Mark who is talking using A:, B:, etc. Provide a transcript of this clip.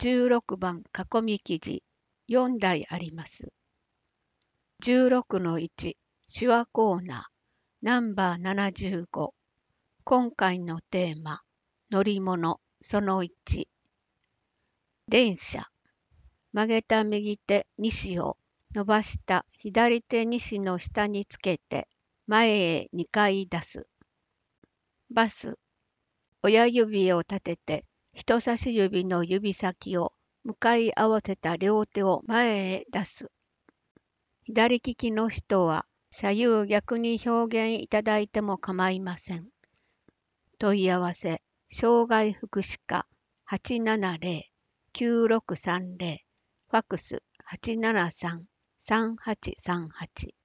A: 16番囲み記事4題あります。16-1手話コーナーナンバー75。今回のテーマ乗り物その1。電車。曲げた右手西を伸ばした左手西の下につけて前へ2回出す。バス。親指を立てて人差し指の指先を向かい合わせた両手を前へ出す。左利きの人は左右逆に表現いただいても構いません。問い合わせ、障害福祉課 870-9630 ファクス 873-3838